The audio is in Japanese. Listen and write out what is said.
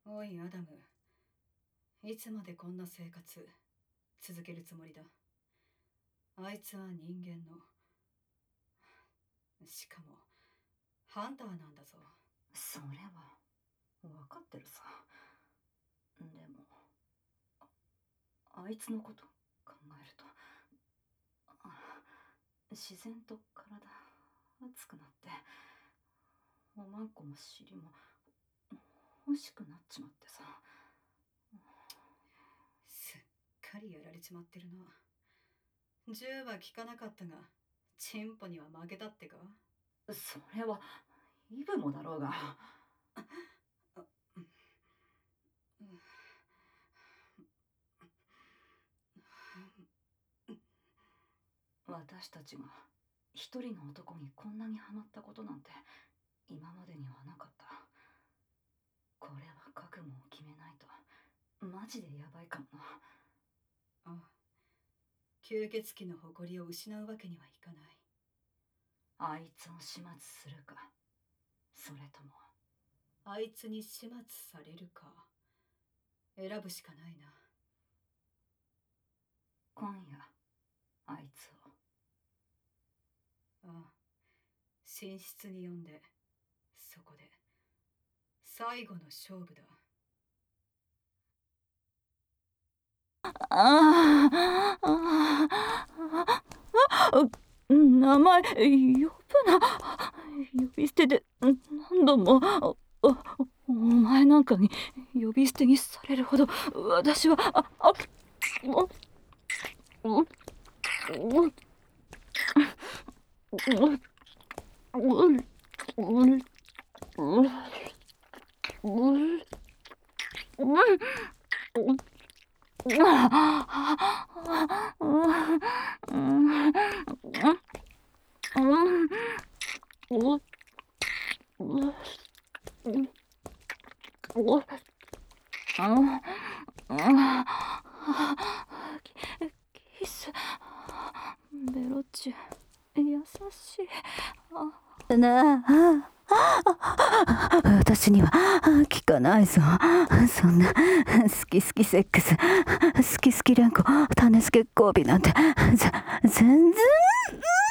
おいアダム、いつまでこんな生活続けるつもりだ？あいつは人間の、しかもハンターなんだぞ。 それは分かってるさ。でもあいつのこと考えると自然と体熱くなって、おまんこも尻も欲しくなっちまってさ。 すっかりやられちまってるな。銃は効かなかったがチンポには負けたってか？ それはイブもだろうが。私たちが一人の男にこんなにハマったことなんて今までにはなかった。これは覚悟を決めないとマジでやばいかもな。 ああ、吸血鬼の誇りを失うわけにはいかない。 あいつを始末するか、それともあいつに始末されるか、選ぶしかないな。 今夜あいつを。 ああ、寝室に呼んで、そこで最後の勝負だ。 名前呼ぶな。呼び捨てで何度も。お前なんかに呼び捨てにされるほど私はキス、ベロッチ優しいなあ。私には効かないぞ。そんな好き好きセックス、好き好き連呼、種付け交尾なんて全然